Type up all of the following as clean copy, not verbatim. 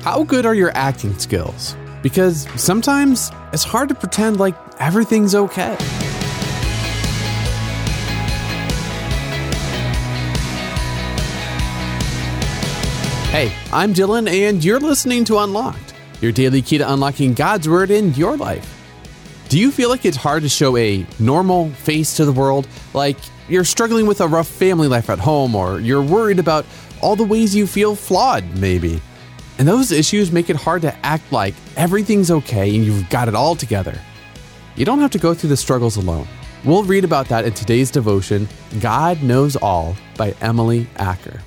How good are your acting skills? Because sometimes it's hard to pretend like everything's okay. Hey, I'm Dylan, and you're listening to Unlocked, your daily key to unlocking God's Word in your life. Do you feel like it's hard to show a normal face to the world? Like you're struggling with a rough family life at home, or you're worried about all the ways you feel flawed, maybe. And those issues make it hard to act like everything's okay and you've got it all together. You don't have to go through the struggles alone. We'll read about that in today's devotion, God Knows All by Emily Acker.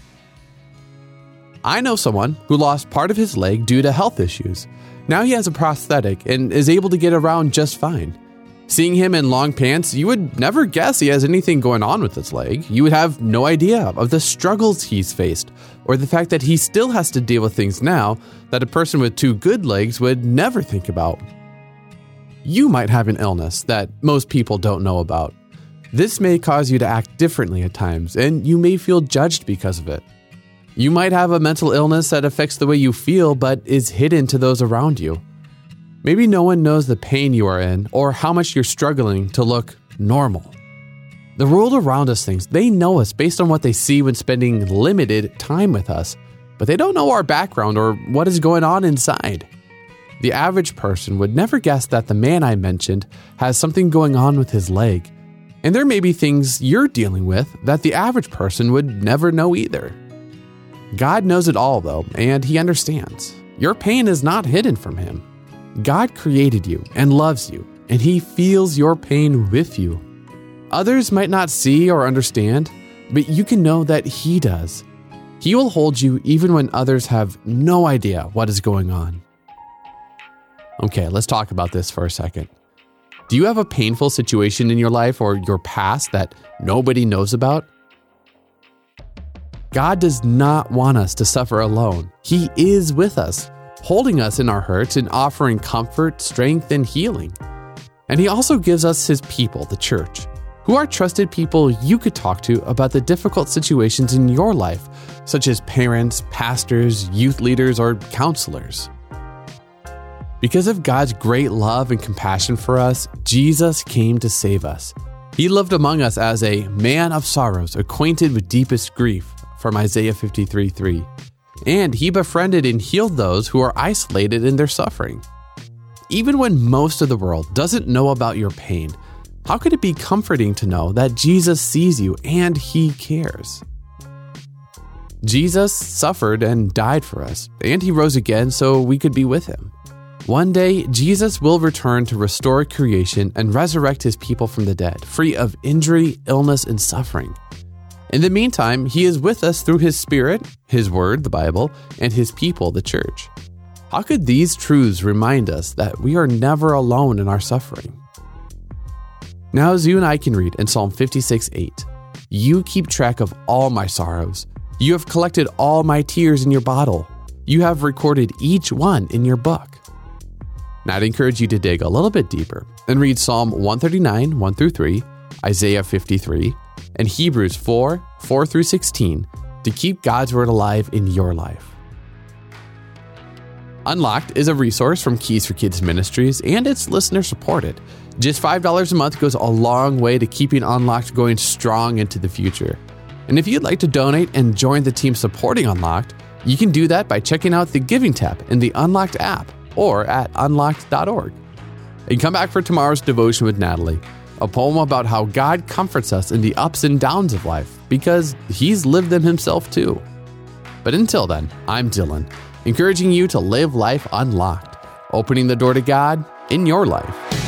I know someone who lost part of his leg due to health issues. Now he has a prosthetic and is able to get around just fine. Seeing him in long pants, you would never guess he has anything going on with his leg. You would have no idea of the struggles he's faced, or the fact that he still has to deal with things now that a person with two good legs would never think about. You might have an illness that most people don't know about. This may cause you to act differently at times, and you may feel judged because of it. You might have a mental illness that affects the way you feel but is hidden to those around you. Maybe no one knows the pain you are in or how much you're struggling to look normal. The world around us thinks they know us based on what they see when spending limited time with us, but they don't know our background or what is going on inside. The average person would never guess that the man I mentioned has something going on with his leg, and there may be things you're dealing with that the average person would never know either. God knows it all, though, and He understands. Your pain is not hidden from Him. God created you and loves you, and He feels your pain with you. Others might not see or understand, but you can know that He does. He will hold you even when others have no idea what is going on. Okay, let's talk about this for a second. Do you have a painful situation in your life or your past that nobody knows about? God does not want us to suffer alone. He is with us, holding us in our hurts and offering comfort, strength, and healing. And He also gives us His people, the church, who are trusted people you could talk to about the difficult situations in your life, such as parents, pastors, youth leaders, or counselors. Because of God's great love and compassion for us, Jesus came to save us. He lived among us as a man of sorrows, acquainted with deepest grief, from Isaiah 53:3. And He befriended and healed those who are isolated in their suffering. Even when most of the world doesn't know about your pain, how could it be comforting to know that Jesus sees you and He cares? Jesus suffered and died for us, and He rose again so we could be with Him. One day, Jesus will return to restore creation and resurrect His people from the dead, free of injury, illness, and suffering. In the meantime, He is with us through His Spirit, His Word, the Bible, and His people, the church. How could these truths remind us that we are never alone in our suffering? Now, as you and I can read in Psalm 56:8, "You keep track of all my sorrows. You have collected all my tears in your bottle. You have recorded each one in your book." Now, I'd encourage you to dig a little bit deeper and read Psalm 139, 1-3, Isaiah 53, and Hebrews 4, 4-16 to keep God's Word alive in your life. Unlocked is a resource from Keys for Kids Ministries, and it's listener supported. Just $5 a month goes a long way to keeping Unlocked going strong into the future. And if you'd like to donate and join the team supporting Unlocked, you can do that by checking out the Giving tab in the Unlocked app or at unlocked.org. And come back for tomorrow's devotion with Natalie, a poem about how God comforts us in the ups and downs of life because He's lived them Himself too. But until then, I'm Dylan, encouraging you to live life unlocked, opening the door to God in your life.